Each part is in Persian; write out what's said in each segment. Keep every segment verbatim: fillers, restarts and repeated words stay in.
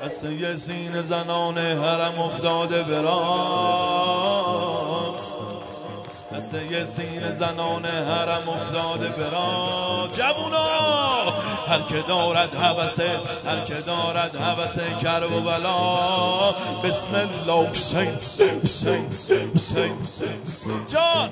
قصه سینه زنان حرم افتاده بران، قصه سینه زنان حرم افتاده بران. جوونا هر که دارد هوسه، هر که دارد هوسه کرب و بلا، بسم الله. حسین حسین حسین جان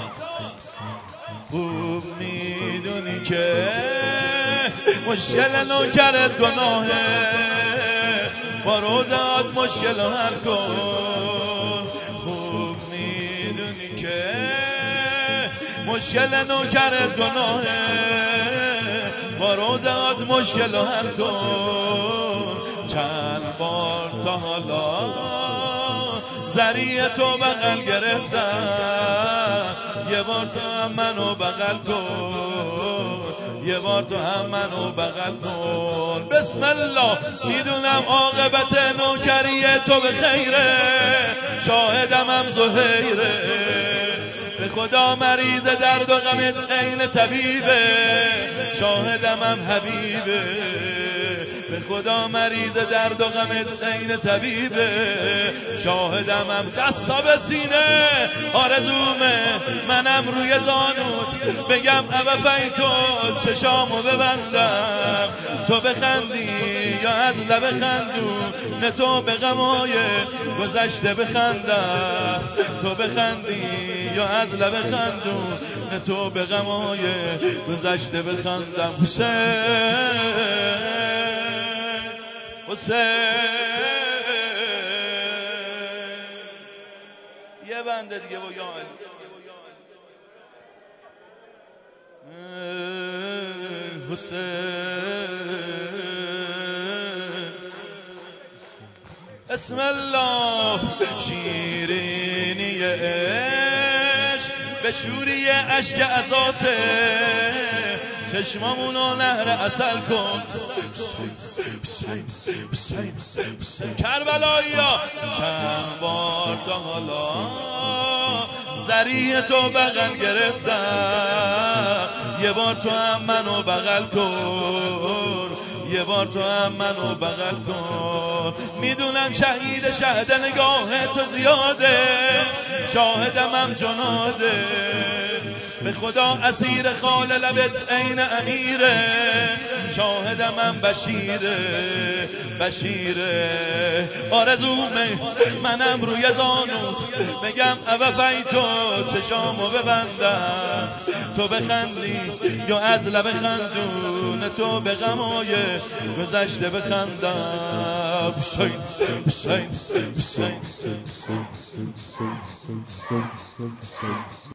خوب میدونی که مشکل نوکر گناهه، با روزات مشکل حل کن. خوب میدونی که مشکل نوکر گناهه، با روزات مشکل حل کن. چند بار تا حالا زریع تو بغل گرفتم، یه بار تو هم منو بغل کن، یه بار تو هم منو بغل کن. بسم الله. میدونم عاقبت نوکری تو به خیره، شاهدم هم زهیره. به خدا مریض درد و غمت عین طبیبه، شاهدم هم حبیبه. به خدا مریض درد و غمت عین طبیبه، شاهدم هم. دستا به سینه آرزومه منم روی زانوت بگم ابا تو چشامو ببندم، تو بخندی یا از لب خندون تو به غمای گذشته بخندم، تو بخندی یا از لب خندون تو به غمای گذشته بخندم. حسین حسین یه بنده دیگه با یا حسین. بسم الله. شیرینی عشق به شوری اشک عزاته، چشمامونو نهر عسل کن. حسین حسین حسین کربلایی‌ها چند بار تا حالا زریع تو بغل گرفتم، یه بار تو هم منو بغل کن، یه بار تو هم منو بغل کن. میدونم شهید شهد نگاه تو زیاده، شاهدم هم جناده. به خدا اسیر خال لبت عین امیره، شاهدم هم بشیره بشیره. آرزومه منم روی زانوت بگم ابا تو چشامو ببندم، تو بخندی یا از لب خندون تو به غمای گذشته بخندم. حسین حسین حسین